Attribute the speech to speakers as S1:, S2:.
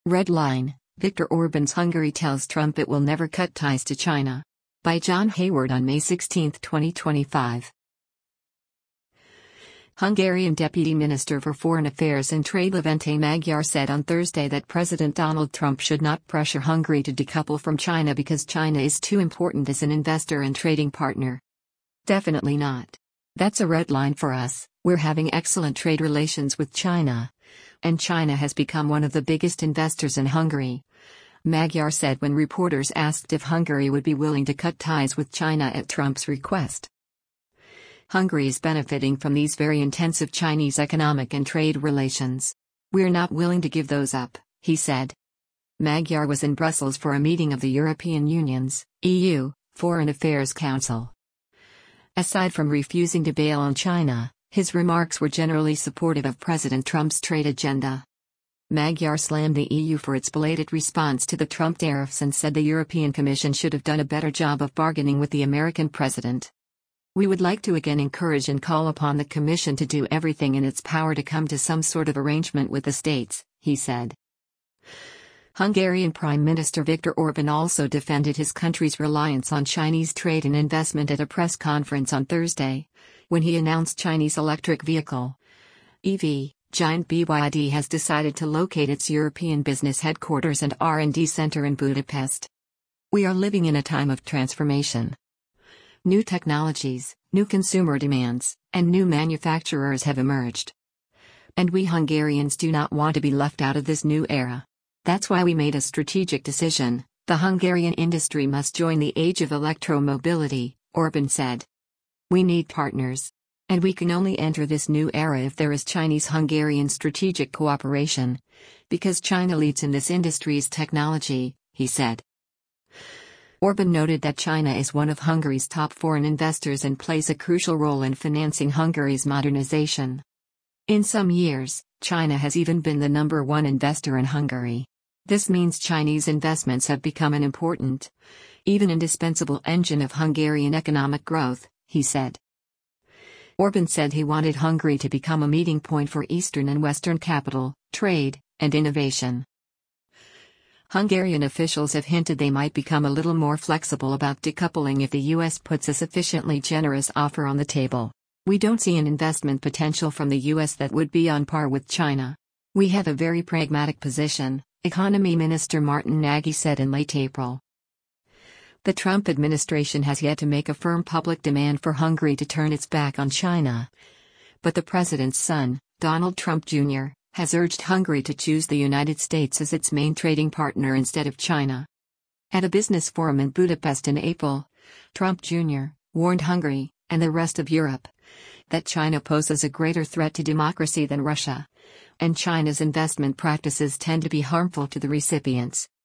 S1: Red Line: Viktor Orban's Hungary tells Trump it will never cut ties to China. By John Hayward on May 16, 2025. Hungarian Deputy Minister for Foreign Affairs and Trade Levente Magyar said on Thursday that President Donald Trump should not pressure Hungary to decouple from China because China is too important as an investor and trading partner. Definitely not. That's a red line for us. We're having excellent trade relations with China. And China has become one of the biggest investors in Hungary. Magyar said when reporters asked if Hungary would be willing to cut ties with China at Trump's request. Hungary is benefiting from these very intensive Chinese economic and trade relations. We're not willing to give those up, he said. Magyar was in Brussels for a meeting of the European Union's (EU) Foreign Affairs Council. Aside from refusing to bail on China, his remarks were generally supportive of President Trump's trade agenda. Magyar slammed the EU for its belated response to the Trump tariffs and said the European Commission should have done a better job of bargaining with the American president. We would like to again encourage and call upon the Commission to do everything in its power to come to some sort of arrangement with the states, he said. Hungarian Prime Minister Viktor Orban also defended his country's reliance on Chinese trade and investment at a press conference on Thursday, when he announced Chinese electric vehicle (EV) giant BYD has decided to locate its European business headquarters and R&D center in Budapest. We are living in a time of transformation. New technologies, new consumer demands, and new manufacturers have emerged. And we Hungarians do not want to be left out of this new era. That's why we made a strategic decision. The Hungarian industry must join the age of electromobility, Orban said. We need partners. And we can only enter this new era if there is Chinese-Hungarian strategic cooperation. Because China leads in this industry's technology, he said. Orban noted that China is one of Hungary's top foreign investors and plays a crucial role in financing Hungary's modernization. In some years, China has even been the #1 investor in Hungary. This means Chinese investments have become an important, even indispensable engine of Hungarian economic growth, he said. Orban said he wanted Hungary to become a meeting point for Eastern and Western capital, trade, and innovation. Hungarian officials have hinted they might become a little more flexible about decoupling if the U.S. puts a sufficiently generous offer on the table. We don't see an investment potential from the U.S. that would be on par with China. We have a very pragmatic position, Economy Minister Martin Nagy said in late April. The Trump administration has yet to make a firm public demand for Hungary to turn its back on China. But the president's son, Donald Trump Jr., has urged Hungary to choose the United States as its main trading partner instead of China. At a business forum in Budapest in April, Trump Jr. warned Hungary, and the rest of Europe, that China poses a greater threat to democracy than Russia, and China's investment practices tend to be harmful to the recipients.